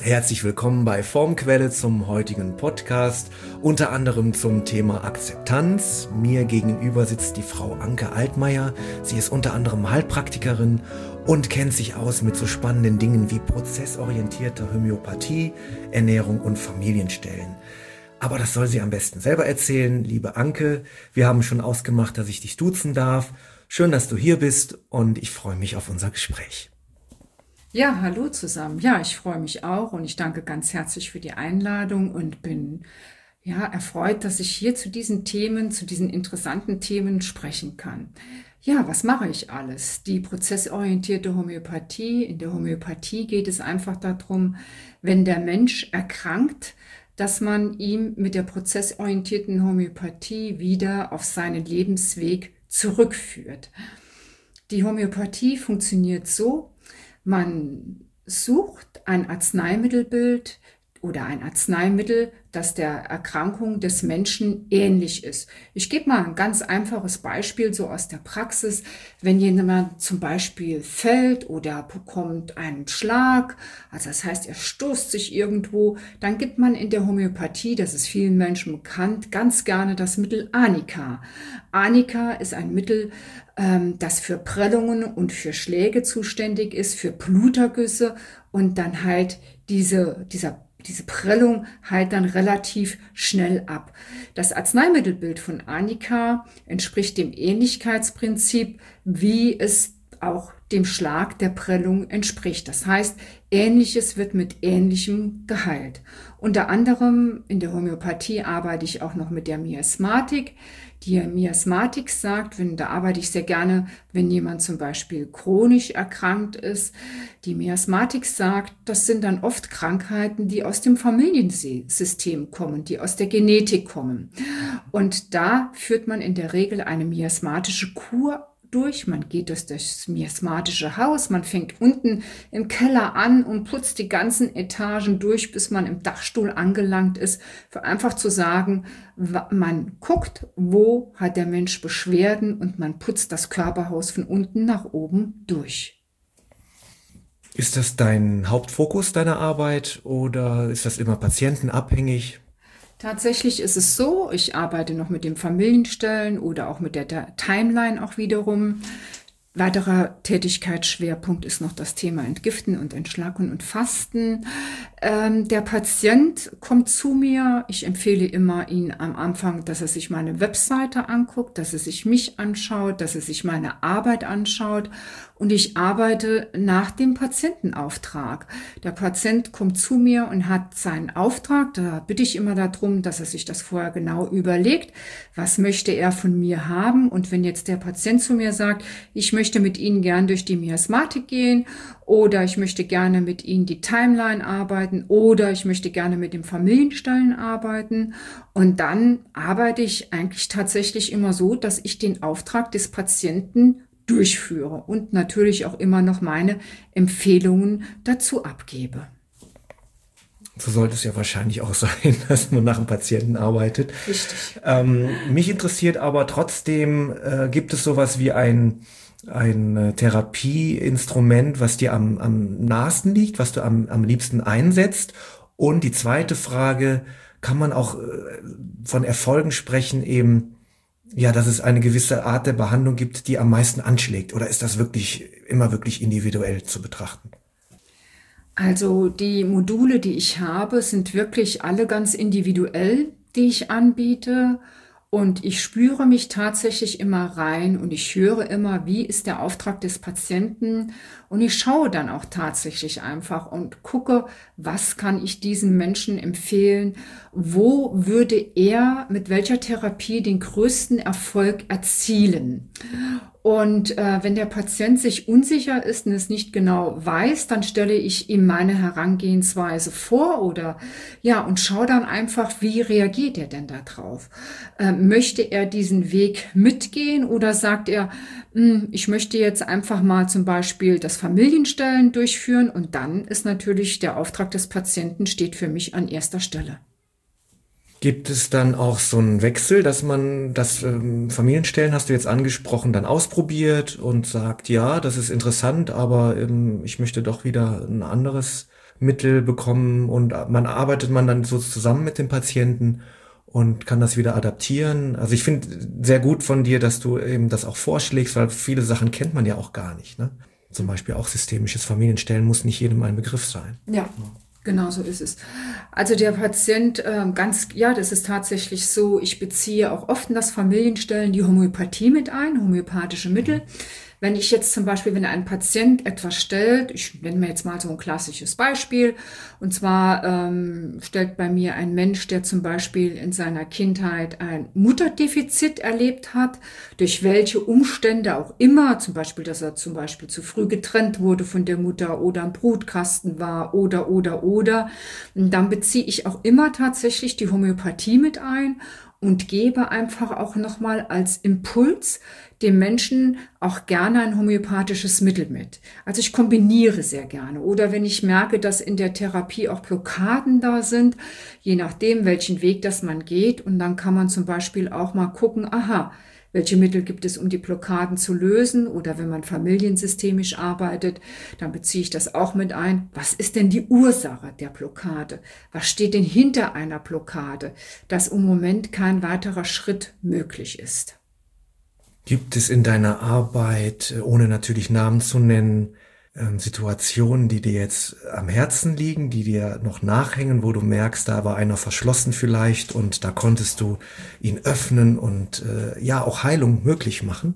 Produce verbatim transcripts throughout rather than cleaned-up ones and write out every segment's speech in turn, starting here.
Herzlich willkommen bei Formquelle zum heutigen Podcast, unter anderem zum Thema Akzeptanz. Mir gegenüber sitzt die Frau Anke Altmaier. Sie ist unter anderem Heilpraktikerin und kennt sich aus mit so spannenden Dingen wie prozessorientierte Homöopathie, Ernährung und Familienstellen. Aber das soll sie am besten selber erzählen. Liebe Anke, wir haben schon ausgemacht, dass ich dich duzen darf. Schön, dass du hier bist und ich freue mich auf unser Gespräch. Ja, hallo zusammen. Ja, ich freue mich auch und ich danke ganz herzlich für die Einladung und bin ja erfreut, dass ich hier zu diesen Themen, zu diesen interessanten Themen sprechen kann. Ja, was mache ich alles? Die prozessorientierte Homöopathie. In der Homöopathie geht es einfach darum, wenn der Mensch erkrankt, dass man ihm mit der prozessorientierten Homöopathie wieder auf seinen Lebensweg zurückführt. Die Homöopathie funktioniert so: Man sucht ein Arzneimittelbild oder ein Arzneimittel, das der Erkrankung des Menschen ähnlich ist. Ich gebe mal ein ganz einfaches Beispiel so aus der Praxis. Wenn jemand zum Beispiel fällt oder bekommt einen Schlag, also das heißt, er stoßt sich irgendwo, dann gibt man in der Homöopathie, das ist vielen Menschen bekannt, ganz gerne das Mittel Arnika. Arnika ist ein Mittel, ähm, das für Prellungen und für Schläge zuständig ist, für Blutergüsse und dann halt diese, dieser Diese Prellung heilt dann relativ schnell ab. Das Arzneimittelbild von Arnika entspricht dem Ähnlichkeitsprinzip, wie es auch dem Schlag der Prellung entspricht. Das heißt, Ähnliches wird mit Ähnlichem geheilt. Unter anderem in der Homöopathie arbeite ich auch noch mit der Miasmatik. Die Miasmatik sagt, wenn, da arbeite ich sehr gerne, wenn jemand zum Beispiel chronisch erkrankt ist. Die Miasmatik sagt, das sind dann oft Krankheiten, die aus dem Familiensystem kommen, die aus der Genetik kommen. Und da führt man in der Regel eine miasmatische Kur durch. Man geht durch das miasmatische Haus, man fängt unten im Keller an und putzt die ganzen Etagen durch, bis man im Dachstuhl angelangt ist, für einfach zu sagen, man guckt, wo hat der Mensch Beschwerden und man putzt das Körperhaus von unten nach oben durch. Ist das dein Hauptfokus deiner Arbeit oder ist das immer patientenabhängig? Tatsächlich ist es so, ich arbeite noch mit den Familienstellen oder auch mit der Timeline auch wiederum. Weiterer Tätigkeitsschwerpunkt ist noch das Thema Entgiften und Entschlacken und Fasten. Ähm, der Patient kommt zu mir. Ich empfehle immer ihn am Anfang, dass er sich meine Webseite anguckt, dass er sich mich anschaut, dass er sich meine Arbeit anschaut. Und ich arbeite nach dem Patientenauftrag. Der Patient kommt zu mir und hat seinen Auftrag. Da bitte ich immer darum, dass er sich das vorher genau überlegt. Was möchte er von mir haben? Und wenn jetzt der Patient zu mir sagt, ich möchte mit Ihnen gern durch die Miasmatik gehen oder ich möchte gerne mit Ihnen die Timeline arbeiten oder ich möchte gerne mit dem Familienstellen arbeiten. Und dann arbeite ich eigentlich tatsächlich immer so, dass ich den Auftrag des Patienten durchführe und natürlich auch immer noch meine Empfehlungen dazu abgebe. So sollte es ja wahrscheinlich auch sein, dass man nach dem Patienten arbeitet. Richtig. Ähm, mich interessiert aber trotzdem, äh, gibt es sowas wie ein, ein Therapieinstrument, was dir am, am nahesten liegt, was du am, am liebsten einsetzt? Und die zweite Frage, kann man auch äh, von Erfolgen sprechen, eben, ja, dass es eine gewisse Art der Behandlung gibt, die am meisten anschlägt? Oder ist das wirklich immer wirklich individuell zu betrachten? Also die Module, die ich habe, sind wirklich alle ganz individuell, die ich anbiete. Und ich spüre mich tatsächlich immer rein und ich höre immer, wie ist der Auftrag des Patienten. Und ich schaue dann auch tatsächlich einfach und gucke, was kann ich diesem Menschen empfehlen? Wo würde er mit welcher Therapie den größten Erfolg erzielen? Und äh, wenn der Patient sich unsicher ist und es nicht genau weiß, dann stelle ich ihm meine Herangehensweise vor oder ja und schaue dann einfach, wie reagiert er denn da drauf? Äh, möchte er diesen Weg mitgehen oder sagt er, ich möchte jetzt einfach mal zum Beispiel das Familienstellen durchführen und dann ist natürlich der Auftrag des Patienten steht für mich an erster Stelle. Gibt es dann auch so einen Wechsel, dass man das ähm, Familienstellen, hast du jetzt angesprochen, dann ausprobiert und sagt, ja, das ist interessant, aber ähm, ich möchte doch wieder ein anderes Mittel bekommen und man arbeitet man dann so zusammen mit dem Patienten und kann das wieder adaptieren. Also ich finde sehr gut von dir, dass du eben das auch vorschlägst, weil viele Sachen kennt man ja auch gar nicht, ne? Zum Beispiel auch systemisches Familienstellen muss nicht jedem ein Begriff sein. Ja. Genau so ist es. Also der Patient, ähm, ganz, ja, das ist tatsächlich so, ich beziehe auch oft in das Familienstellen die Homöopathie mit ein, homöopathische Mittel. Wenn ich jetzt zum Beispiel, wenn ein Patient etwas stellt, ich nenne mir jetzt mal so ein klassisches Beispiel, und zwar ähm, stellt bei mir ein Mensch, der zum Beispiel in seiner Kindheit ein Mutterdefizit erlebt hat, durch welche Umstände auch immer, zum Beispiel, dass er zum Beispiel zu früh getrennt wurde von der Mutter oder am Brutkasten war oder, oder, oder, und dann beziehe ich auch immer tatsächlich die Homöopathie mit ein und gebe einfach auch nochmal als Impuls dem Menschen auch gerne ein homöopathisches Mittel mit. Also ich kombiniere sehr gerne. Oder wenn ich merke, dass in der Therapie auch Blockaden da sind, je nachdem, welchen Weg das man geht. Und dann kann man zum Beispiel auch mal gucken, aha, welche Mittel gibt es, um die Blockaden zu lösen? Oder wenn man familiensystemisch arbeitet, dann beziehe ich das auch mit ein. Was ist denn die Ursache der Blockade? Was steht denn hinter einer Blockade, dass im Moment kein weiterer Schritt möglich ist? Gibt es in deiner Arbeit, ohne natürlich Namen zu nennen, Situationen, die dir jetzt am Herzen liegen, die dir noch nachhängen, wo du merkst, da war einer verschlossen vielleicht und da konntest du ihn öffnen und äh, ja auch Heilung möglich machen?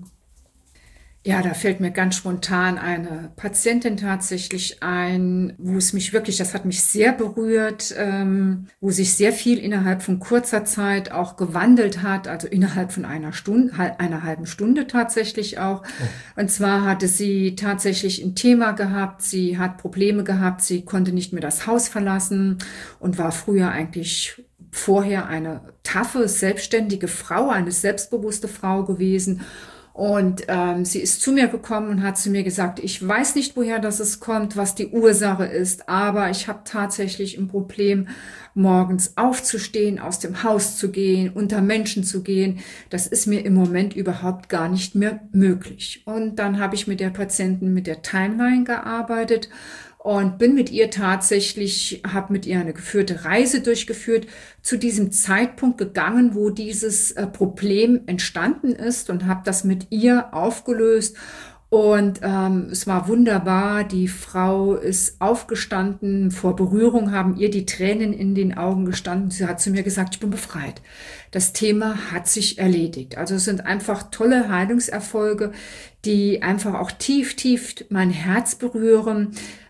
Ja, da fällt mir ganz spontan eine Patientin tatsächlich ein, wo es mich wirklich, das hat mich sehr berührt, ähm, wo sich sehr viel innerhalb von kurzer Zeit auch gewandelt hat, also innerhalb von einer Stunde, einer halben Stunde tatsächlich auch. Oh. Und zwar hatte sie tatsächlich ein Thema gehabt, sie hat Probleme gehabt, sie konnte nicht mehr das Haus verlassen und war früher eigentlich vorher eine taffe, selbstständige Frau, eine selbstbewusste Frau gewesen. Und ähm, sie ist zu mir gekommen und hat zu mir gesagt, ich weiß nicht, woher das es kommt, was die Ursache ist, aber ich habe tatsächlich ein Problem, morgens aufzustehen, aus dem Haus zu gehen, unter Menschen zu gehen. Das ist mir im Moment überhaupt gar nicht mehr möglich. Und dann habe ich mit der Patientin mit der Timeline gearbeitet und bin mit ihr tatsächlich, habe mit ihr eine geführte Reise durchgeführt, zu diesem Zeitpunkt gegangen, wo dieses äh, Problem entstanden ist und habe das mit ihr aufgelöst. Und ähm, es war wunderbar, die Frau ist aufgestanden, vor Berührung haben ihr die Tränen in den Augen gestanden. Sie hat zu mir gesagt, ich bin befreit. Das Thema hat sich erledigt. Also es sind einfach tolle Heilungserfolge, die einfach auch tief, tief mein Herz berühren,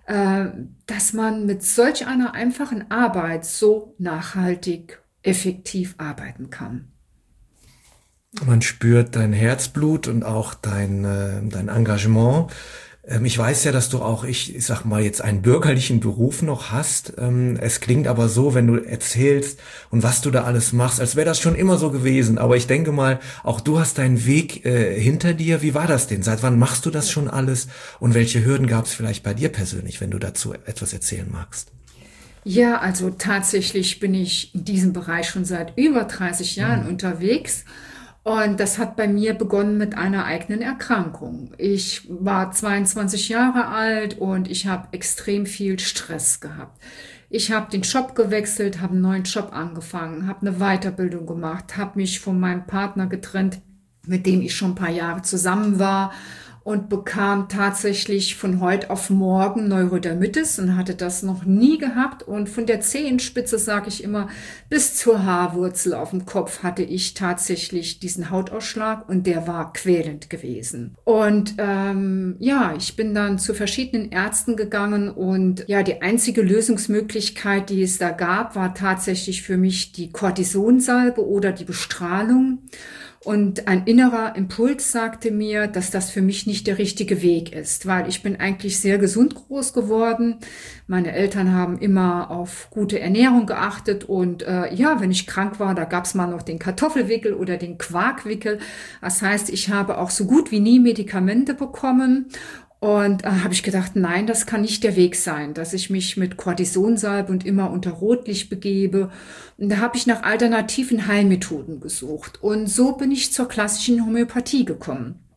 dass man mit solch einer einfachen Arbeit so nachhaltig, effektiv arbeiten kann. Man spürt dein Herzblut und auch dein, dein Engagement. Ich weiß ja, dass du auch, ich, ich sag mal jetzt, einen bürgerlichen Beruf noch hast. Es klingt aber so, wenn du erzählst und was du da alles machst, als wäre das schon immer so gewesen. Aber ich denke mal, auch du hast deinen Weg äh, hinter dir. Wie war das denn? Seit wann machst du das schon alles? Und welche Hürden gab es vielleicht bei dir persönlich, wenn du dazu etwas erzählen magst? Ja, also tatsächlich bin ich in diesem Bereich schon seit über dreißig Jahren mhm. unterwegs. Und das hat bei mir begonnen mit einer eigenen Erkrankung. Ich war zweiundzwanzig Jahre alt und ich habe extrem viel Stress gehabt. Ich habe den Job gewechselt, habe einen neuen Job angefangen, habe eine Weiterbildung gemacht, habe mich von meinem Partner getrennt, mit dem ich schon ein paar Jahre zusammen war und bekam tatsächlich von heute auf morgen Neurodermitis und hatte das noch nie gehabt. Und von der Zehenspitze, sage ich immer, bis zur Haarwurzel auf dem Kopf hatte ich tatsächlich diesen Hautausschlag und der war quälend gewesen. Und ähm, ja, ich bin dann zu verschiedenen Ärzten gegangen und ja, die einzige Lösungsmöglichkeit, die es da gab, war tatsächlich für mich die Cortisonsalbe oder die Bestrahlung. Und ein innerer Impuls sagte mir, dass das für mich nicht der richtige Weg ist, weil ich bin eigentlich sehr gesund groß geworden. Meine Eltern haben immer auf gute Ernährung geachtet und äh, ja, wenn ich krank war, da gab's mal noch den Kartoffelwickel oder den Quarkwickel. Das heißt, ich habe auch so gut wie nie Medikamente bekommen. Und äh, habe ich gedacht, nein, das kann nicht der Weg sein, dass ich mich mit Cortisonsalbe und immer unter Rotlicht begebe. Und da habe ich nach alternativen Heilmethoden gesucht. Und so bin ich zur klassischen Homöopathie gekommen.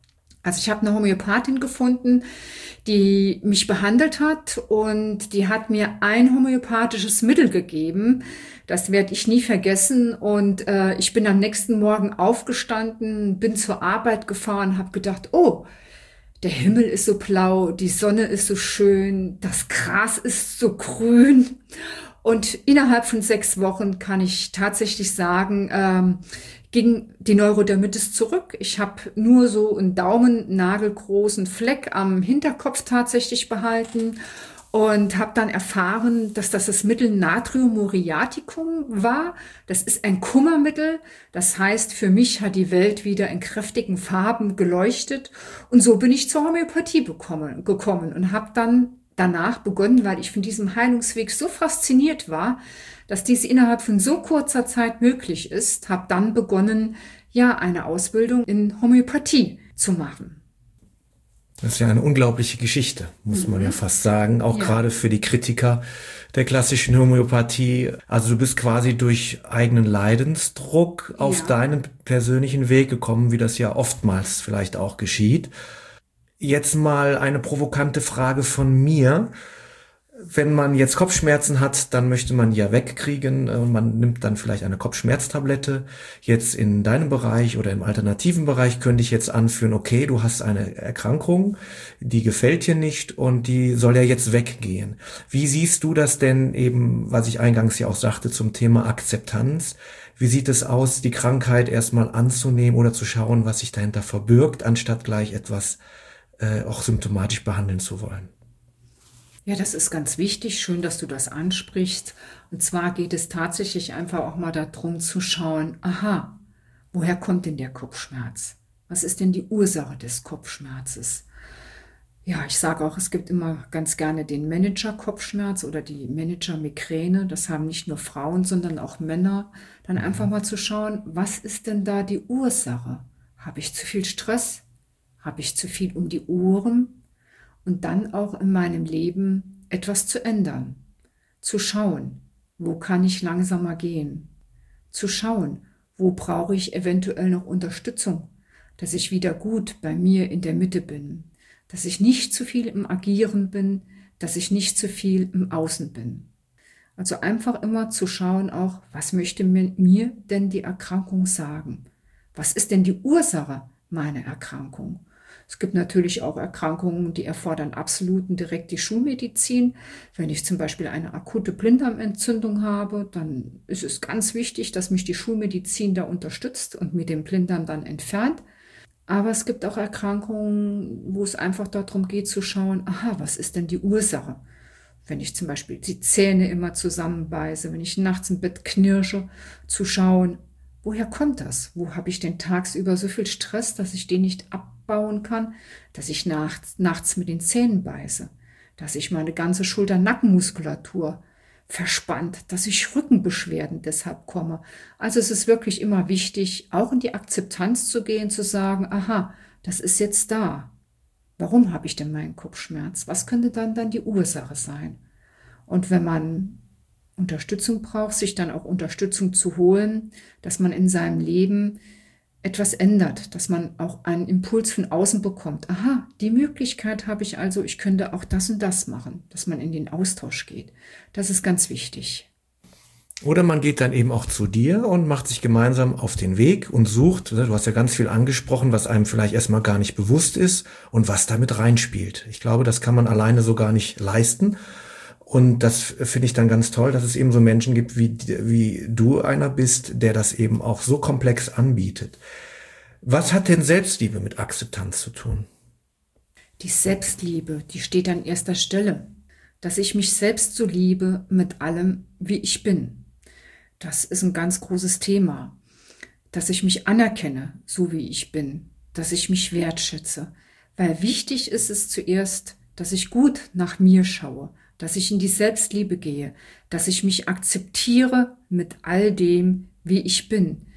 Also ich habe eine Homöopathin gefunden, die mich behandelt hat und die hat mir ein homöopathisches Mittel gegeben. Das werde ich nie vergessen. Und äh, ich bin am nächsten Morgen aufgestanden, bin zur Arbeit gefahren, habe gedacht, oh, der Himmel ist so blau, die Sonne ist so schön, das Gras ist so grün. Und innerhalb von sechs Wochen kann ich tatsächlich sagen, ähm, ging die Neurodermitis zurück. Ich habe nur so einen daumennagelgroßen Fleck am Hinterkopf tatsächlich behalten und habe dann erfahren, dass das das Mittel Natrium muriaticum war. Das ist ein Kummermittel. Das heißt, für mich hat die Welt wieder in kräftigen Farben geleuchtet. Und so bin ich zur Homöopathie bekommen, gekommen und habe dann danach begonnen, weil ich von diesem Heilungsweg so fasziniert war, dass dies innerhalb von so kurzer Zeit möglich ist, habe dann begonnen, ja, eine Ausbildung in Homöopathie zu machen. Das ist ja eine unglaubliche Geschichte, muss mhm. man ja fast sagen, auch ja. gerade für die Kritiker der klassischen Homöopathie. Also du bist quasi durch eigenen Leidensdruck auf ja. deinen persönlichen Weg gekommen, wie das ja oftmals vielleicht auch geschieht. Jetzt mal eine provokante Frage von mir. Wenn man jetzt Kopfschmerzen hat, dann möchte man die ja wegkriegen und man nimmt dann vielleicht eine Kopfschmerztablette. Jetzt in deinem Bereich oder im alternativen Bereich könnte ich jetzt anführen, okay, du hast eine Erkrankung, die gefällt dir nicht und die soll ja jetzt weggehen. Wie siehst du das denn eben, was ich eingangs ja auch sagte zum Thema Akzeptanz? Wie sieht es aus, die Krankheit erstmal anzunehmen oder zu schauen, was sich dahinter verbirgt, anstatt gleich etwas äh, auch symptomatisch behandeln zu wollen? Ja, das ist ganz wichtig. Schön, dass du das ansprichst. Und zwar geht es tatsächlich einfach auch mal darum zu schauen, aha, woher kommt denn der Kopfschmerz? Was ist denn die Ursache des Kopfschmerzes? Ja, ich sage auch, es gibt immer ganz gerne den Manager-Kopfschmerz oder die Manager-Migräne. Das haben nicht nur Frauen, sondern auch Männer. Dann einfach mal zu schauen, was ist denn da die Ursache? Habe ich zu viel Stress? Habe ich zu viel um die Ohren? Und dann auch in meinem Leben etwas zu ändern, zu schauen, wo kann ich langsamer gehen, zu schauen, wo brauche ich eventuell noch Unterstützung, dass ich wieder gut bei mir in der Mitte bin, dass ich nicht zu viel im Agieren bin, dass ich nicht zu viel im Außen bin. Also einfach immer zu schauen auch, was möchte mir denn die Erkrankung sagen? Was ist denn die Ursache meiner Erkrankung? Es gibt natürlich auch Erkrankungen, die erfordern absolut und direkt die Schulmedizin. Wenn ich zum Beispiel eine akute Blinddarmentzündung habe, dann ist es ganz wichtig, dass mich die Schulmedizin da unterstützt und mir den Blinddarm dann entfernt. Aber es gibt auch Erkrankungen, wo es einfach darum geht zu schauen, aha, was ist denn die Ursache? Wenn ich zum Beispiel die Zähne immer zusammenbeiße, wenn ich nachts im Bett knirsche, zu schauen, woher kommt das? Wo habe ich denn tagsüber so viel Stress, dass ich den nicht abbauen kann, dass ich nachts, nachts mit den Zähnen beiße, dass ich meine ganze Schulter-Nackenmuskulatur verspannt, dass ich Rückenbeschwerden deshalb komme. Also es ist wirklich immer wichtig, auch in die Akzeptanz zu gehen, zu sagen, aha, das ist jetzt da. Warum habe ich denn meinen Kopfschmerz? Was könnte dann dann die Ursache sein? Und wenn man Unterstützung braucht, sich dann auch Unterstützung zu holen, dass man in seinem Leben etwas ändert, dass man auch einen Impuls von außen bekommt. Aha, die Möglichkeit habe ich also, ich könnte auch das und das machen, dass man in den Austausch geht. Das ist ganz wichtig. Oder man geht dann eben auch zu dir und macht sich gemeinsam auf den Weg und sucht, du hast ja ganz viel angesprochen, was einem vielleicht erstmal gar nicht bewusst ist und was damit reinspielt. Ich glaube, das kann man alleine so gar nicht leisten. Und das finde ich dann ganz toll, dass es eben so Menschen gibt, wie, wie du einer bist, der das eben auch so komplex anbietet. Was hat denn Selbstliebe mit Akzeptanz zu tun? Die Selbstliebe, die steht an erster Stelle. Dass ich mich selbst so liebe mit allem, wie ich bin. Das ist ein ganz großes Thema. Dass ich mich anerkenne, so wie ich bin. Dass ich mich wertschätze. Weil wichtig ist es zuerst, dass ich gut nach mir schaue. Dass ich in die Selbstliebe gehe, dass ich mich akzeptiere mit all dem, wie ich bin.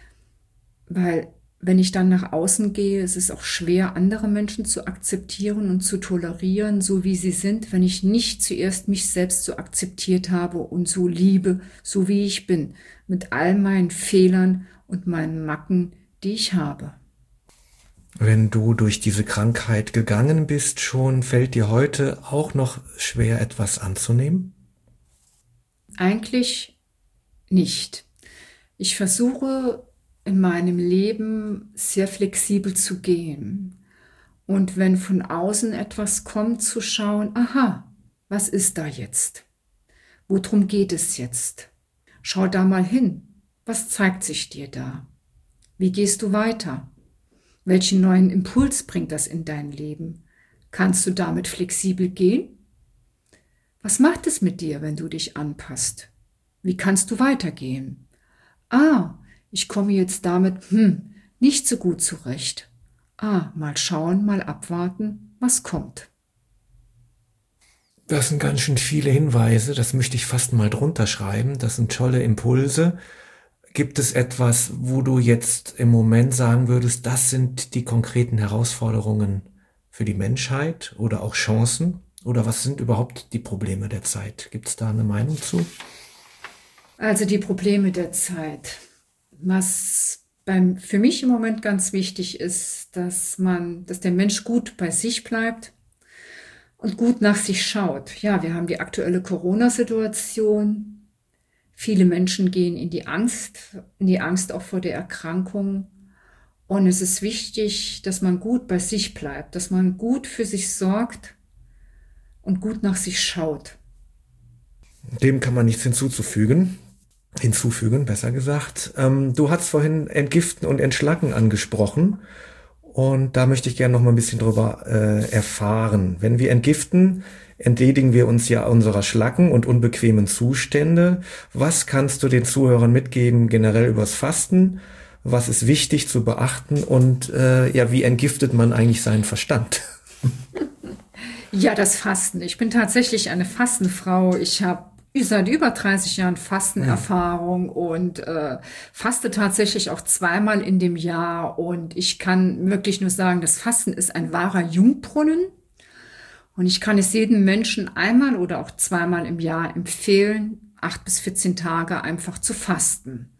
Weil wenn ich dann nach außen gehe, ist es auch schwer, andere Menschen zu akzeptieren und zu tolerieren, so wie sie sind, wenn ich nicht zuerst mich selbst so akzeptiert habe und so liebe, so wie ich bin, mit all meinen Fehlern und meinen Macken, die ich habe. Wenn du durch diese Krankheit gegangen bist schon, fällt dir heute auch noch schwer, etwas anzunehmen? Eigentlich nicht. Ich versuche in meinem Leben sehr flexibel zu gehen. Und wenn von außen etwas kommt, zu schauen, aha, was ist da jetzt? Worum geht es jetzt? Schau da mal hin. Was zeigt sich dir da? Wie gehst du weiter? Welchen neuen Impuls bringt das in dein Leben? Kannst du damit flexibel gehen? Was macht es mit dir, wenn du dich anpasst? Wie kannst du weitergehen? Ah, ich komme jetzt damit hm, nicht so gut zurecht. Ah, mal schauen, mal abwarten, was kommt. Das sind ganz schön viele Hinweise, das möchte ich fast mal drunter schreiben. Das sind tolle Impulse. Gibt es etwas, wo du jetzt im Moment sagen würdest, das sind die konkreten Herausforderungen für die Menschheit oder auch Chancen? Oder was sind überhaupt die Probleme der Zeit? Gibt es da eine Meinung zu? Also die Probleme der Zeit. Was beim, für mich im Moment ganz wichtig ist, dass man, dass der Mensch gut bei sich bleibt und gut nach sich schaut. Ja, wir haben die aktuelle Corona-Situation. Viele Menschen gehen in die Angst, in die Angst auch vor der Erkrankung. Und es ist wichtig, dass man gut bei sich bleibt, dass man gut für sich sorgt und gut nach sich schaut. Dem kann man nichts hinzuzufügen. Hinzufügen, besser gesagt. Ähm, du hast vorhin Entgiften und Entschlacken angesprochen. Und da möchte ich gerne noch mal ein bisschen drüber äh, erfahren. Wenn wir entgiften, entledigen wir uns ja unserer Schlacken und unbequemen Zustände. Was kannst du den Zuhörern mitgeben generell übers Fasten? Was ist wichtig zu beachten? Und äh, ja, wie entgiftet man eigentlich seinen Verstand? Ja, das Fasten. Ich bin tatsächlich eine Fastenfrau. Ich habe seit über dreißig Jahren Fastenerfahrung und äh, faste tatsächlich auch zweimal in dem Jahr. Und ich kann wirklich nur sagen, das Fasten ist ein wahrer Jungbrunnen. Und ich kann es jedem Menschen einmal oder auch zweimal im Jahr empfehlen, acht bis vierzehn Tage einfach zu fasten,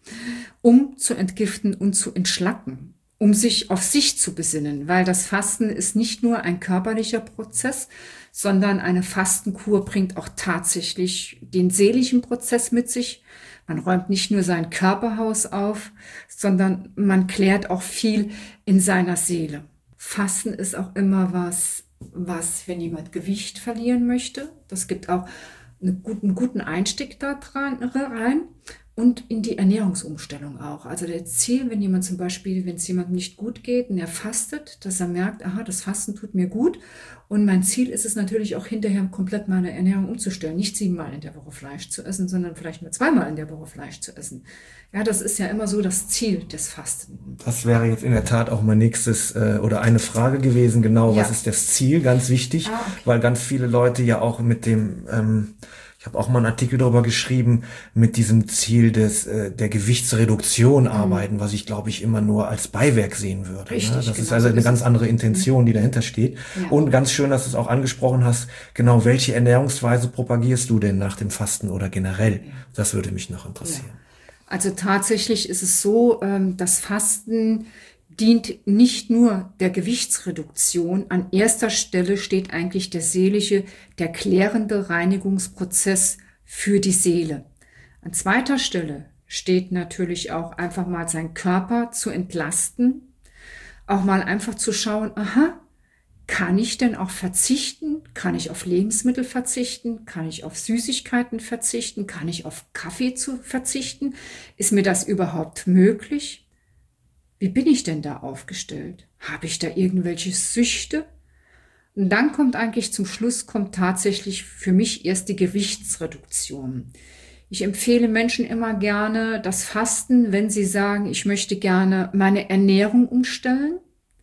um zu entgiften und zu entschlacken, um sich auf sich zu besinnen, weil das Fasten ist nicht nur ein körperlicher Prozess, sondern eine Fastenkur bringt auch tatsächlich den seelischen Prozess mit sich. Man räumt nicht nur sein Körperhaus auf, sondern man klärt auch viel in seiner Seele. Fasten ist auch immer was, was, wenn jemand Gewicht verlieren möchte, das gibt auch einen guten, einen guten Einstieg da dran, rein. Und in die Ernährungsumstellung auch. Also das Ziel, wenn jemand zum Beispiel, wenn es jemandem nicht gut geht und er fastet, dass er merkt, aha, das Fasten tut mir gut. Und mein Ziel ist es natürlich auch hinterher komplett meine Ernährung umzustellen. Nicht siebenmal in der Woche Fleisch zu essen, sondern vielleicht nur zweimal in der Woche Fleisch zu essen. Ja, das ist ja immer so das Ziel des Fasten. Das wäre jetzt in der Tat auch mein nächstes äh, oder eine Frage gewesen. Genau, ja. Was ist das Ziel? Ganz wichtig, ah, okay. Weil ganz viele Leute ja auch mit dem... Ähm, Ich habe auch mal einen Artikel darüber geschrieben, mit diesem Ziel des äh, der Gewichtsreduktion arbeiten, mhm. was ich, glaube ich, immer nur als Beiwerk sehen würde. Richtig, ne? Das genau, ist also eine ganz andere Intention, die dahinter steht. Ja. Und ganz schön, dass du es auch angesprochen hast, genau, welche Ernährungsweise propagierst du denn nach dem Fasten oder generell? Ja. Das würde mich noch interessieren. Ja. Also tatsächlich ist es so, ähm, das Fasten dient nicht nur der Gewichtsreduktion. An erster Stelle steht eigentlich der seelische, der klärende Reinigungsprozess für die Seele. An zweiter Stelle steht natürlich auch einfach mal seinen Körper zu entlasten, auch mal einfach zu schauen, aha, kann ich denn auch verzichten? Kann ich auf Lebensmittel verzichten? Kann ich auf Süßigkeiten verzichten? Kann ich auf Kaffee zu verzichten? Ist mir das überhaupt möglich? Wie bin ich denn da aufgestellt? Habe ich da irgendwelche Süchte? Und dann kommt eigentlich zum Schluss, kommt tatsächlich für mich erst die Gewichtsreduktion. Ich empfehle Menschen immer gerne das Fasten, wenn sie sagen, ich möchte gerne meine Ernährung umstellen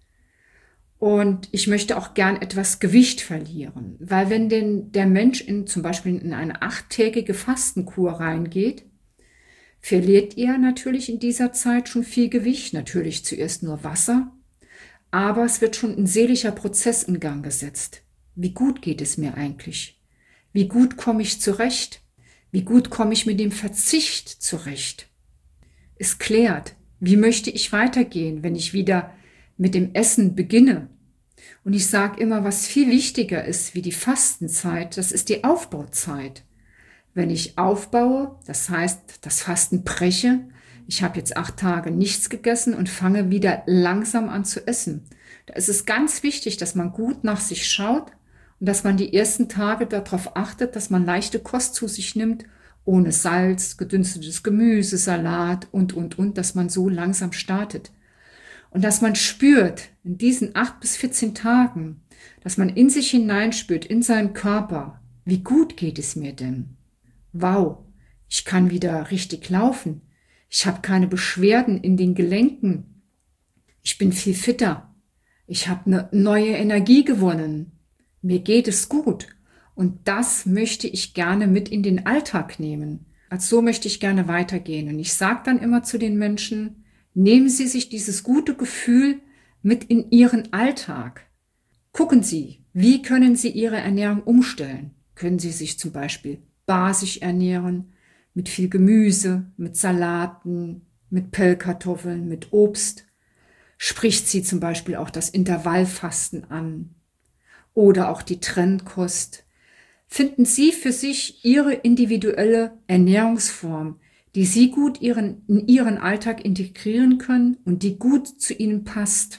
und ich möchte auch gern etwas Gewicht verlieren. Weil wenn denn der Mensch in, zum Beispiel in eine achttägige Fastenkur reingeht, verliert ihr natürlich in dieser Zeit schon viel Gewicht, natürlich zuerst nur Wasser, aber es wird schon ein seelischer Prozess in Gang gesetzt. Wie gut geht es mir eigentlich? Wie gut komme ich zurecht? Wie gut komme ich mit dem Verzicht zurecht? Es klärt, wie möchte ich weitergehen, wenn ich wieder mit dem Essen beginne. Und ich sage immer, was viel wichtiger ist wie die Fastenzeit, das ist die Aufbauzeit. Wenn ich aufbaue, das heißt, das Fasten breche, ich habe jetzt acht Tage nichts gegessen und fange wieder langsam an zu essen. Da ist es ganz wichtig, dass man gut nach sich schaut und dass man die ersten Tage darauf achtet, dass man leichte Kost zu sich nimmt, ohne Salz, gedünstetes Gemüse, Salat und, und, und, dass man so langsam startet. Und dass man spürt, in diesen acht bis vierzehn Tagen, dass man in sich hineinspürt, in seinen Körper, wie gut geht es mir denn? Wow, ich kann wieder richtig laufen. Ich habe keine Beschwerden in den Gelenken. Ich bin viel fitter. Ich habe eine neue Energie gewonnen. Mir geht es gut. Und das möchte ich gerne mit in den Alltag nehmen. Also so möchte ich gerne weitergehen. Und ich sage dann immer zu den Menschen, nehmen Sie sich dieses gute Gefühl mit in Ihren Alltag. Gucken Sie, wie können Sie Ihre Ernährung umstellen? Können Sie sich zum Beispiel basisch ernähren, mit viel Gemüse, mit Salaten, mit Pellkartoffeln, mit Obst? Spricht Sie zum Beispiel auch das Intervallfasten an oder auch die Trennkost? Finden Sie für sich Ihre individuelle Ernährungsform, die Sie gut ihren, in Ihren Alltag integrieren können und die gut zu Ihnen passt.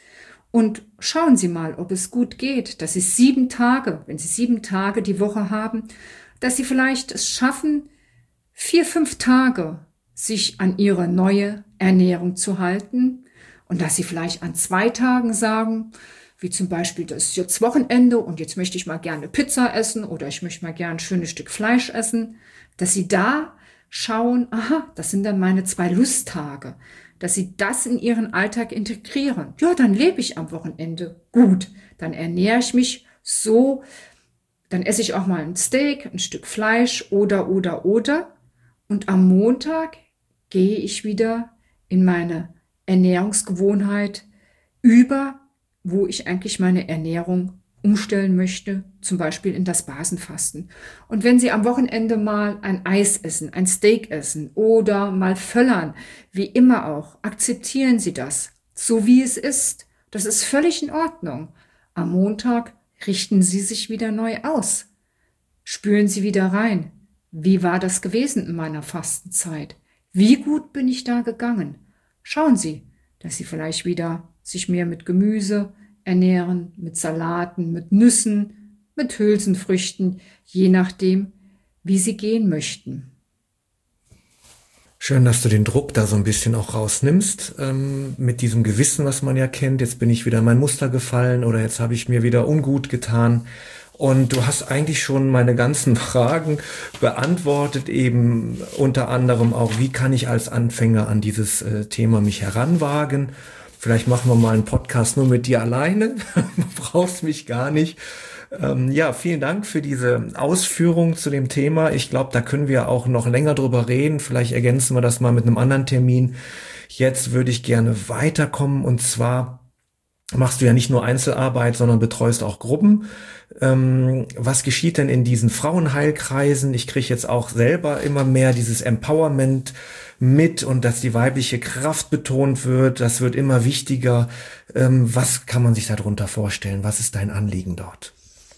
Und schauen Sie mal, ob es gut geht, dass Sie sieben Tage, wenn Sie sieben Tage die Woche haben, dass Sie vielleicht es schaffen, vier, fünf Tage sich an Ihre neue Ernährung zu halten und dass Sie vielleicht an zwei Tagen sagen, wie zum Beispiel, das ist jetzt Wochenende und jetzt möchte ich mal gerne Pizza essen oder ich möchte mal gerne ein schönes Stück Fleisch essen, dass Sie da schauen, aha, das sind dann meine zwei Lusttage, dass Sie das in Ihren Alltag integrieren. Ja, dann lebe ich am Wochenende gut, dann ernähre ich mich so, dann esse ich auch mal ein Steak, ein Stück Fleisch oder, oder, oder. Und am Montag gehe ich wieder in meine Ernährungsgewohnheit über, wo ich eigentlich meine Ernährung umstellen möchte, zum Beispiel in das Basenfasten. Und wenn Sie am Wochenende mal ein Eis essen, ein Steak essen oder mal völlern, wie immer auch, akzeptieren Sie das, so wie es ist. Das ist völlig in Ordnung. Am Montag richten Sie sich wieder neu aus. Spüren Sie wieder rein. Wie war das gewesen in meiner Fastenzeit? Wie gut bin ich da gegangen? Schauen Sie, dass Sie vielleicht wieder sich mehr mit Gemüse ernähren, mit Salaten, mit Nüssen, mit Hülsenfrüchten, je nachdem, wie Sie gehen möchten. Schön, dass du den Druck da so ein bisschen auch rausnimmst, ähm, mit diesem Gewissen, was man ja kennt. Jetzt bin ich wieder in mein Muster gefallen oder jetzt habe ich mir wieder ungut getan. Und du hast eigentlich schon meine ganzen Fragen beantwortet, eben unter anderem auch, wie kann ich als Anfänger an dieses äh, Thema mich heranwagen? Vielleicht machen wir mal einen Podcast nur mit dir alleine. Du brauchst mich gar nicht. Ähm, ja, vielen Dank für diese Ausführung zu dem Thema. Ich glaube, da können wir auch noch länger drüber reden. Vielleicht ergänzen wir das mal mit einem anderen Termin. Jetzt würde ich gerne weiterkommen und zwar machst du ja nicht nur Einzelarbeit, sondern betreust auch Gruppen. Ähm, was geschieht denn in diesen Frauenheilkreisen? Ich kriege jetzt auch selber immer mehr dieses Empowerment mit und dass die weibliche Kraft betont wird. Das wird immer wichtiger. Ähm, was kann man sich darunter vorstellen? Was ist dein Anliegen dort?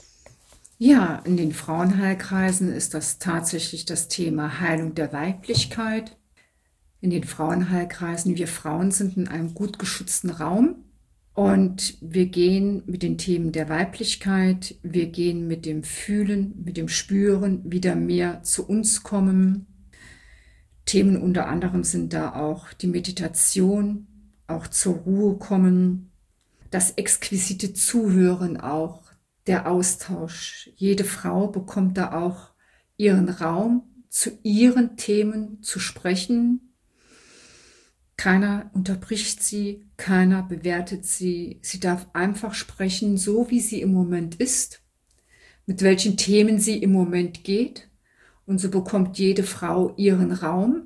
Ja, in den Frauenheilkreisen ist das tatsächlich das Thema Heilung der Weiblichkeit. In den Frauenheilkreisen, wir Frauen sind in einem gut geschützten Raum. Und wir gehen mit den Themen der Weiblichkeit, wir gehen mit dem Fühlen, mit dem Spüren wieder mehr zu uns kommen. Themen unter anderem sind da auch die Meditation, auch zur Ruhe kommen, das exquisite Zuhören auch, der Austausch. Jede Frau bekommt da auch ihren Raum, zu ihren Themen zu sprechen. Keiner unterbricht sie, keiner bewertet sie. Sie darf einfach sprechen, so wie sie im Moment ist, mit welchen Themen sie im Moment geht. Und so bekommt jede Frau ihren Raum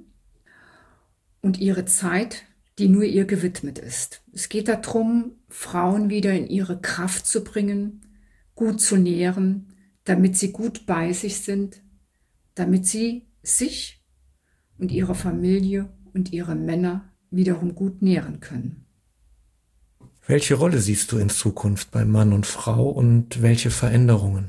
und ihre Zeit, die nur ihr gewidmet ist. Es geht darum, Frauen wieder in ihre Kraft zu bringen, gut zu nähren, damit sie gut bei sich sind, damit sie sich und ihre Familie und ihre Männer wiederum gut nähren können. Welche Rolle siehst du in Zukunft bei Mann und Frau und welche Veränderungen?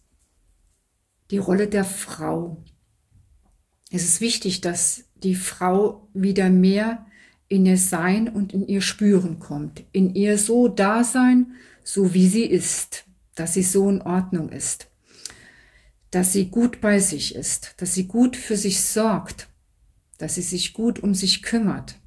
Die Rolle der Frau. Es ist wichtig, dass die Frau wieder mehr in ihr Sein und in ihr Spüren kommt, in ihr so Dasein, so wie sie ist, dass sie so in Ordnung ist, dass sie gut bei sich ist, dass sie gut für sich sorgt, dass sie sich gut um sich kümmert,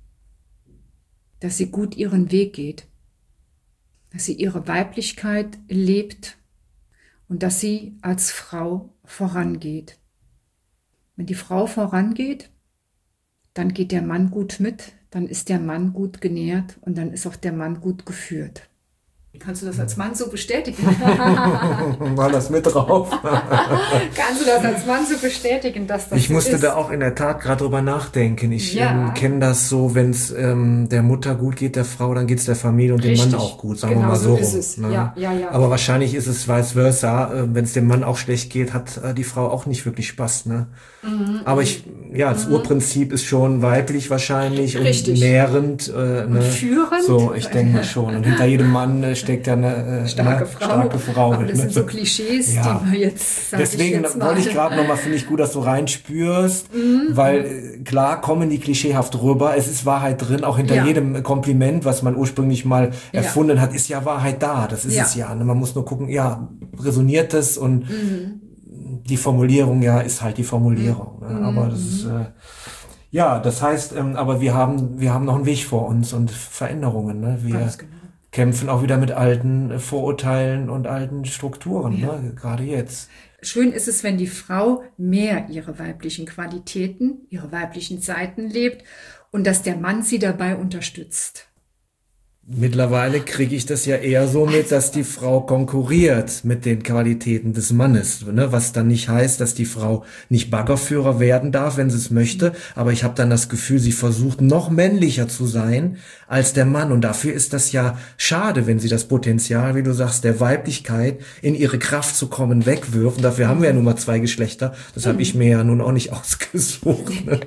dass sie gut ihren Weg geht, dass sie ihre Weiblichkeit lebt und dass sie als Frau vorangeht. Wenn die Frau vorangeht, dann geht der Mann gut mit, dann ist der Mann gut genährt und dann ist auch der Mann gut geführt. Kannst du das als Mann so bestätigen? Mal das mit drauf. Kannst du das als Mann so bestätigen, dass das Ich so musste ist? da auch in der Tat gerade drüber nachdenken. Ich Ja. ähm, kenne das so, wenn es ähm, der Mutter gut geht, der Frau, dann geht es der Familie und dem Richtig. Mann auch gut, sagen Genau wir mal so so. ist rum, es. Ne? Ja, ja, ja. Aber wahrscheinlich ist es vice versa. Äh, wenn es dem Mann auch schlecht geht, hat äh, die Frau auch nicht wirklich Spaß. Ne? Mhm. Aber ich, ja, das Mhm. Urprinzip ist schon weiblich wahrscheinlich Richtig. und nährend. Äh, Und ne? führend. So, ich denke schon. Und hinter jedem Mann äh, steckt ja eine äh, Starke ne? Frau. starke Frau. Aber das ne? sind so Klischees, Ja. die wir jetzt, sag Deswegen ich jetzt mal. wollte ich gerade nochmal, finde ich gut, dass du reinspürst, Mhm. weil äh, klar kommen die klischeehaft rüber, es ist Wahrheit drin, auch hinter Ja. jedem Kompliment, was man ursprünglich mal Ja. erfunden hat, ist ja Wahrheit da, das ist Ja. es ja. Ne? Man muss nur gucken, ja, resoniert es und Mhm. die Formulierung, ja, ist halt die Formulierung. Ne? Mhm. Aber das ist, äh, ja, das heißt, ähm, aber wir haben, wir haben noch einen Weg vor uns und Veränderungen, ne? Wir Ganz genau. kämpfen auch wieder mit alten äh, Vorurteilen und alten Strukturen, Ja. ne? Gerade jetzt. Schön ist es, wenn die Frau mehr ihre weiblichen Qualitäten, ihre weiblichen Seiten lebt und dass der Mann sie dabei unterstützt. Mittlerweile kriege ich das ja eher so mit, dass die Frau konkurriert mit den Qualitäten des Mannes, ne? Was dann nicht heißt, dass die Frau nicht Baggerführer werden darf, wenn sie es möchte, aber ich habe dann das Gefühl, sie versucht noch männlicher zu sein als der Mann und dafür ist das ja schade, wenn sie das Potenzial, wie du sagst, der Weiblichkeit in ihre Kraft zu kommen wegwirft und dafür haben wir ja nun mal zwei Geschlechter, das habe ich mir ja nun auch nicht ausgesucht. Ne?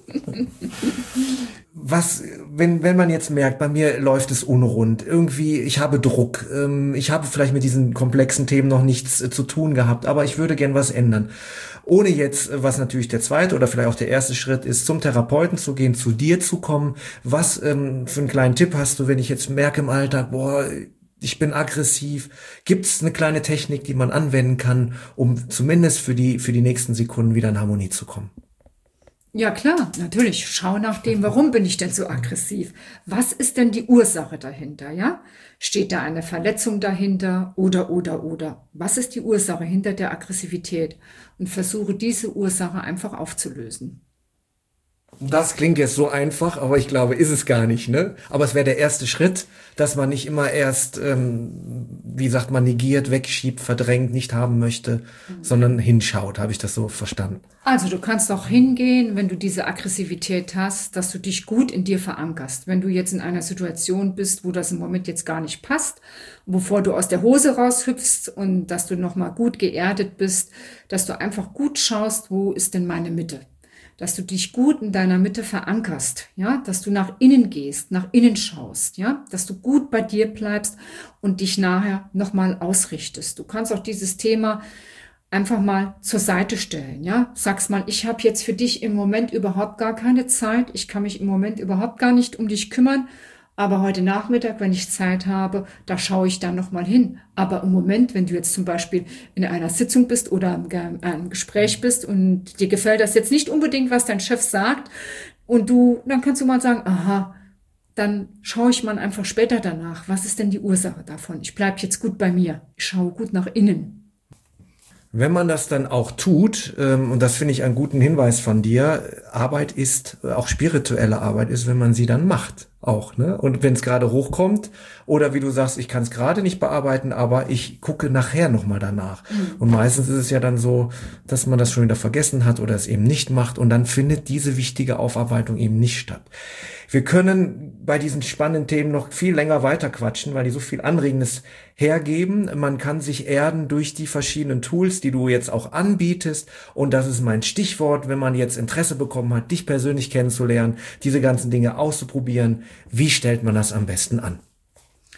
Was, wenn, wenn man jetzt merkt, bei mir läuft es unrund, irgendwie, ich habe Druck, ähm, ich habe vielleicht mit diesen komplexen Themen noch nichts äh, zu tun gehabt, aber ich würde gern was ändern. Ohne jetzt, äh, was natürlich der zweite oder vielleicht auch der erste Schritt ist, zum Therapeuten zu gehen, zu dir zu kommen. Was ähm, für einen kleinen Tipp hast du, wenn ich jetzt merke im Alltag, boah, ich bin aggressiv. Gibt es eine kleine Technik, die man anwenden kann, um zumindest für die, für die nächsten Sekunden wieder in Harmonie zu kommen? Ja klar, natürlich. Schau nach dem, warum bin ich denn so aggressiv? Was ist denn die Ursache dahinter, ja? Steht da eine Verletzung dahinter oder, oder, oder? Was ist die Ursache hinter der Aggressivität? Und versuche diese Ursache einfach aufzulösen. Das klingt jetzt so einfach, aber ich glaube, ist es gar nicht, ne? Aber es wäre der erste Schritt, dass man nicht immer erst, ähm, wie sagt man, negiert, wegschiebt, verdrängt, nicht haben möchte, mhm. sondern hinschaut. Habe ich das so verstanden? Also du kannst auch hingehen, wenn du diese Aggressivität hast, dass du dich gut in dir verankerst. Wenn du jetzt in einer Situation bist, wo das im Moment jetzt gar nicht passt, bevor du aus der Hose raushüpfst und dass du nochmal gut geerdet bist, dass du einfach gut schaust, wo ist denn meine Mitte? Dass du dich gut in deiner Mitte verankerst, ja, dass du nach innen gehst, nach innen schaust, ja, dass du gut bei dir bleibst und dich nachher nochmal ausrichtest. Du kannst auch dieses Thema einfach mal zur Seite stellen, ja, sagst mal, ich habe jetzt für dich im Moment überhaupt gar keine Zeit, ich kann mich im Moment überhaupt gar nicht um dich kümmern, aber heute Nachmittag, wenn ich Zeit habe, da schaue ich dann nochmal hin. Aber im Moment, wenn du jetzt zum Beispiel in einer Sitzung bist oder in einem Gespräch bist und dir gefällt das jetzt nicht unbedingt, was dein Chef sagt, und du, dann kannst du mal sagen, aha, dann schaue ich mal einfach später danach. Was ist denn die Ursache davon? Ich bleibe jetzt gut bei mir. Ich schaue gut nach innen. Wenn man das dann auch tut, ähm, und das finde ich einen guten Hinweis von dir, Arbeit ist, auch spirituelle Arbeit ist, wenn man sie dann macht, auch, ne? Und wenn es gerade hochkommt, oder wie du sagst, ich kann es gerade nicht bearbeiten, aber ich gucke nachher nochmal danach. Mhm. Und meistens ist es ja dann so, dass man das schon wieder vergessen hat oder es eben nicht macht und dann findet diese wichtige Aufarbeitung eben nicht statt. Wir können bei diesen spannenden Themen noch viel länger weiter quatschen, weil die so viel Anregendes hergeben. Man kann sich erden durch die verschiedenen Tools, die du jetzt auch anbietest. Und das ist mein Stichwort, wenn man jetzt Interesse bekommen hat, dich persönlich kennenzulernen, diese ganzen Dinge auszuprobieren. Wie stellt man das am besten an?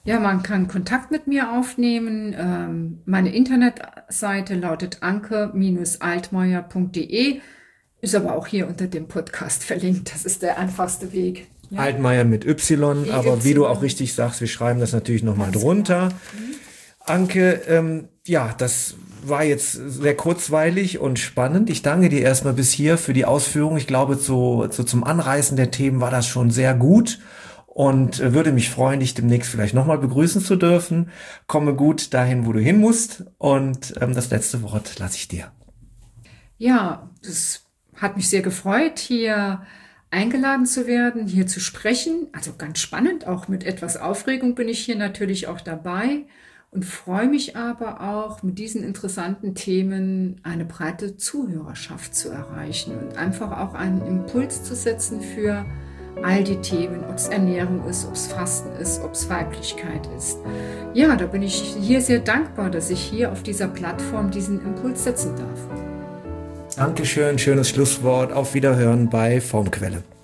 Ja, man kann Kontakt mit mir aufnehmen. Ähm, meine Internetseite lautet anke Bindestrich altmaier Punkt de, ist aber auch hier unter dem Podcast verlinkt. Das ist der einfachste Weg. Ja. Altmaier mit Y, wie aber Y. Wie du auch richtig sagst, wir schreiben das natürlich nochmal drunter. Genau. Mhm. Anke, ähm, ja, das war jetzt sehr kurzweilig und spannend. Ich danke dir erstmal bis hier für die Ausführung. Ich glaube, zu, zu, zum Anreißen der Themen war das schon sehr gut und äh, würde mich freuen, dich demnächst vielleicht nochmal begrüßen zu dürfen. Komme gut dahin, wo du hin musst, und ähm, das letzte Wort lasse ich dir. Ja, das hat mich sehr gefreut, hier eingeladen zu werden, hier zu sprechen. Also ganz spannend, auch mit etwas Aufregung bin ich hier natürlich auch dabei und freue mich aber auch, mit diesen interessanten Themen eine breite Zuhörerschaft zu erreichen und einfach auch einen Impuls zu setzen für all die Themen, ob es Ernährung ist, ob es Fasten ist, ob es Weiblichkeit ist. Ja, da bin ich hier sehr dankbar, dass ich hier auf dieser Plattform diesen Impuls setzen darf. Dankeschön, schönes Schlusswort. Auf Wiederhören bei Formquelle.